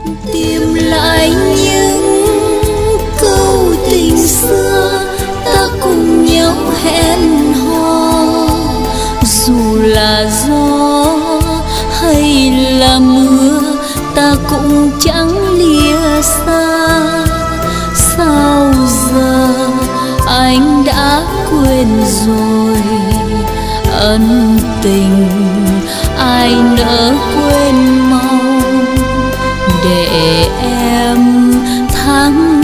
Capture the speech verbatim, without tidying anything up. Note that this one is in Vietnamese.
tìm lại những câu tình xưa ta cùng nhau hẹn hò, dù là gió hay là mưa ta cũng chẳng lìa xa. Sao giờ anh đã quên rồi ân tình, ai nỡ quên mau để em tháng